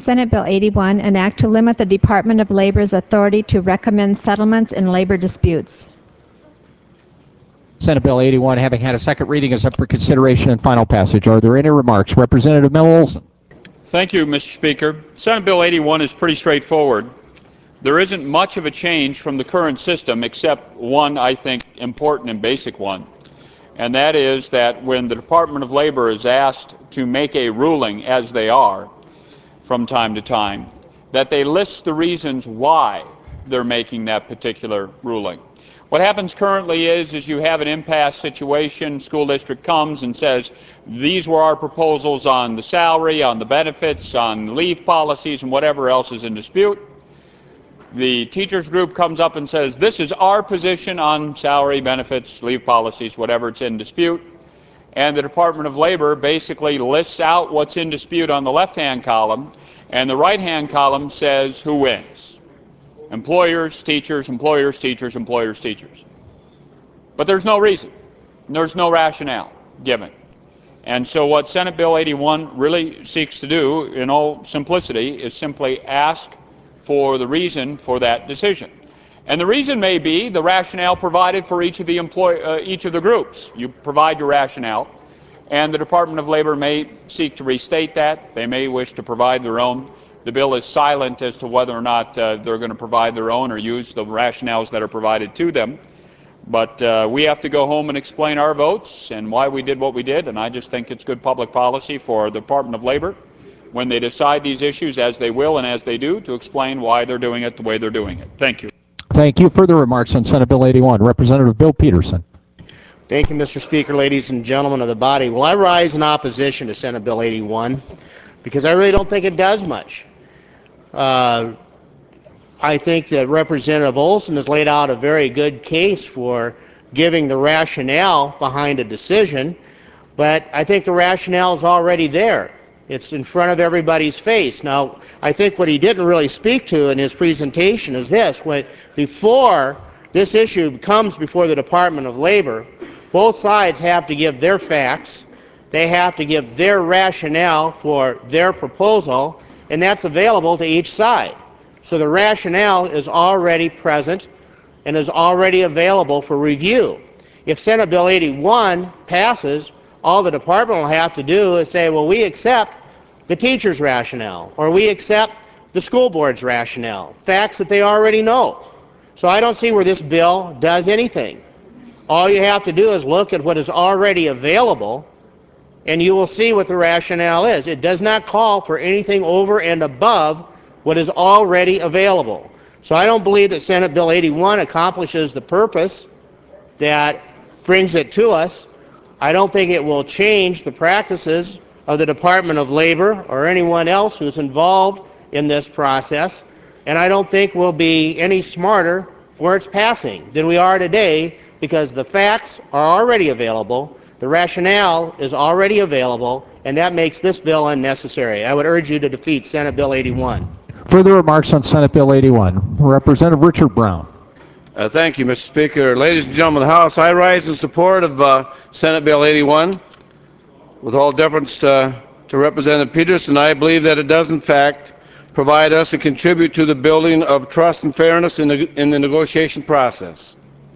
Senate Bill 81, an act to limit the Department of Labor's authority to recommend settlements in labor disputes. Senate Bill 81, having had a second reading, is up for consideration and final passage. Are there any remarks? Representative Mel Olson. Thank you, Mr. Speaker. Senate Bill 81 is pretty straightforward. There isn't much of a change from the current system except one, I think, important and basic one. And that is that when the Department of Labor is asked to make a ruling, as they are from time to time, that they list the reasons why they're making that particular ruling. What happens currently is you have an impasse situation. School district comes and says, these were our proposals on the salary, on the benefits, on leave policies, and whatever else is in dispute. The teachers group comes up and says, this is our position on salary, benefits, leave policies, whatever it's in dispute. And the Department of Labor basically lists out what's in dispute on the left-hand column, and the right-hand column says who wins. Employers, teachers, employers, teachers, employers, teachers. But there's no reason. There's no rationale given. And so what Senate Bill 81 really seeks to do, in all simplicity, is simply ask for the reason for that decision. And the reason may be the rationale provided for each of the groups. You provide your rationale, and the Department of Labor may seek to restate that. They may wish to provide their own. The bill is silent as to whether or not they're going to provide their own or use the rationales that are provided to them. But we have to go home and explain our votes and why we did what we did, and I just think it's good public policy for the Department of Labor, when they decide these issues, as they will and as they do, to explain why they're doing it the way they're doing it. Thank you. Thank you. Further remarks on Senate Bill 81. Representative Bill Peterson. Thank you, Mr. Speaker, ladies and gentlemen of the body. Well, I rise in opposition to Senate Bill 81 because I really don't think it does much. I think that Representative Olson has laid out a very good case for giving the rationale behind a decision, but I think the rationale is already there. It's in front of everybody's face. Now, I think what he didn't really speak to in his presentation is this. Before this issue comes before the Department of Labor, both sides have to give their facts, they have to give their rationale for their proposal, and that's available to each side. So the rationale is already present and is already available for review. If Senate Bill 81 passes, all the department will have to do is say, well, we accept the teacher's rationale, or we accept the school board's rationale, facts that they already know. So I don't see where this bill does anything. All you have to do is look at what is already available, and you will see what the rationale is. It does not call for anything over and above what is already available. So I don't believe that Senate Bill 81 accomplishes the purpose that brings it to us. I don't think it will change the practices of the Department of Labor or anyone else who's involved in this process, and I don't think we'll be any smarter for its passing than we are today, because the facts are already available, the rationale is already available, and that makes this bill unnecessary. I would urge you to defeat Senate Bill 81. Further remarks on Senate Bill 81. Representative Richard Brown. Thank you, Mr. Speaker. Ladies and gentlemen of the House, I rise in support of Senate Bill 81. With all deference to Representative Peterson, I believe that it does, in fact, provide us and contribute to the building of trust and fairness in the negotiation process.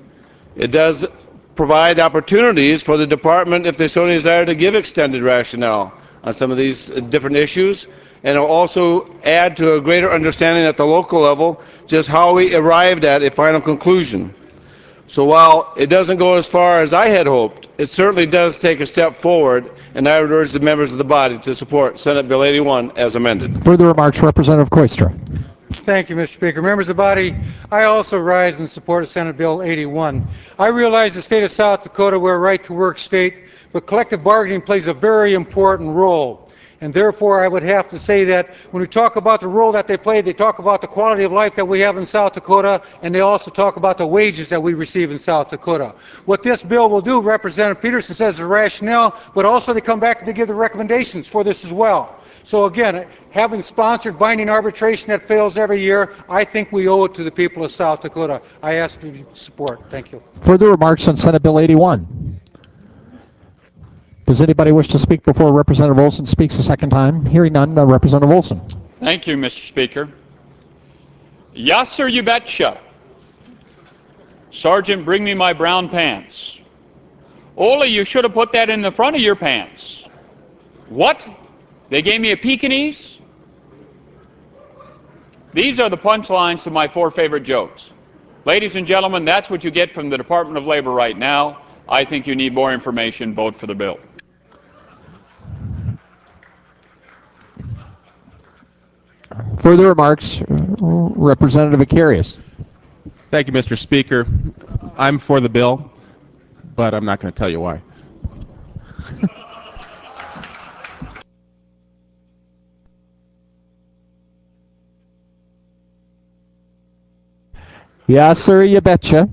It does provide opportunities for the department, if they so desire, to give extended rationale on some of these different issues, and it will also add to a greater understanding at the local level just how we arrived at a final conclusion. So while it doesn't go as far as I had hoped, it certainly does take a step forward, and I would urge the members of the body to support Senate Bill 81 as amended. Further remarks, Representative Koistra. Thank you, Mr. Speaker. Members of the body, I also rise in support of Senate Bill 81. I realize the state of South Dakota, we're a right-to-work state, but collective bargaining plays a very important role. And therefore, I would have to say that when we talk about the role that they play, they talk about the quality of life that we have in South Dakota, and they also talk about the wages that we receive in South Dakota. What this bill will do, Representative Peterson says, is rationale, but also they come back and they give the recommendations for this as well. So again, having sponsored binding arbitration that fails every year, I think we owe it to the people of South Dakota. I ask for your support. Thank you. Further remarks on Senate Bill 81. Does anybody wish to speak before Representative Olson speaks a second time? Hearing none, Representative Olson. Thank you, Mr. Speaker. Yes, sir, you betcha. Sergeant, bring me my brown pants. Ole, you should have put that in the front of your pants. What? They gave me a Pekingese? These are the punchlines to my 4 favorite jokes. Ladies and gentlemen, that's what you get from the Department of Labor right now. I think you need more information. Vote for the bill. Further remarks, Representative Akarius. Thank you, Mr. Speaker. I'm for the bill, but I'm not going to tell you why. Yes, sir, you betcha.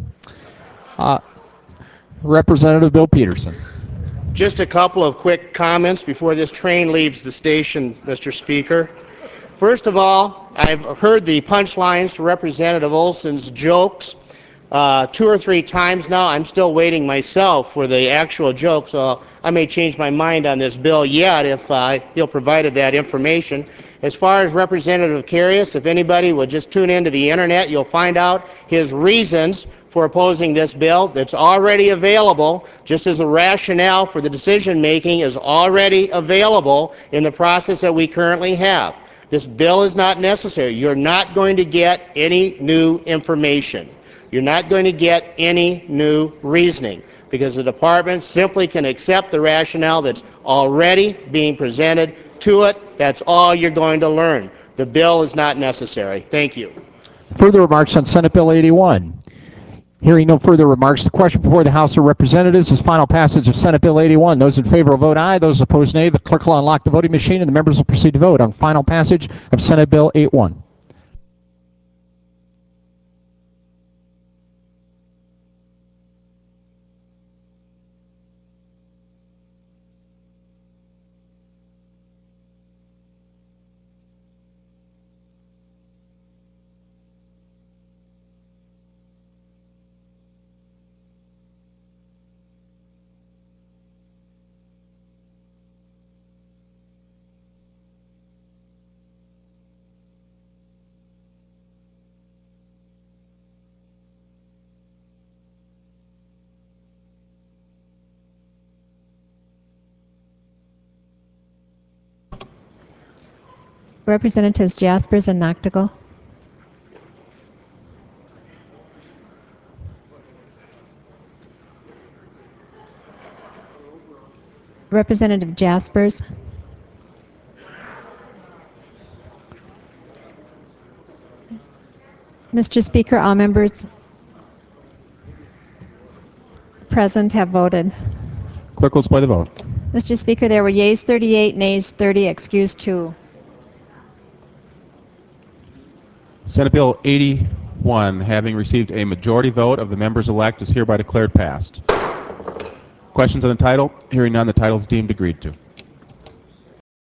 Representative Bill Peterson. Just a couple of quick comments before this train leaves the station, Mr. Speaker. First of all, I've heard the punchlines to Representative Olson's jokes 2 or 3 times now. I'm still waiting myself for the actual joke, so I may change my mind on this bill yet if he'll provided that information. As far as Representative Akarius, if anybody would just tune into the internet, you'll find out his reasons for opposing this bill that's already available, just as the rationale for the decision making is already available in the process that we currently have. This bill is not necessary. You're not going to get any new information. You're not going to get any new reasoning because the department simply can accept the rationale that's already being presented to it. That's all you're going to learn. The bill is not necessary. Thank you. Further remarks on Senate Bill 81. Hearing no further remarks, the question before the House of Representatives is final passage of Senate Bill 81. Those in favor will vote aye. Those opposed, nay. The clerk will unlock the voting machine, and the members will proceed to vote on final passage of Senate Bill 81. Representatives Jaspers and Noctigal. Representative Jaspers. Mr. Speaker, all members present have voted. Clerk will display the vote. Mr. Speaker, there were yeas 38, nays 30, excused 2. Senate Bill 81, having received a majority vote of the members elect, is hereby declared passed. Questions on the title? Hearing none, the title is deemed agreed to.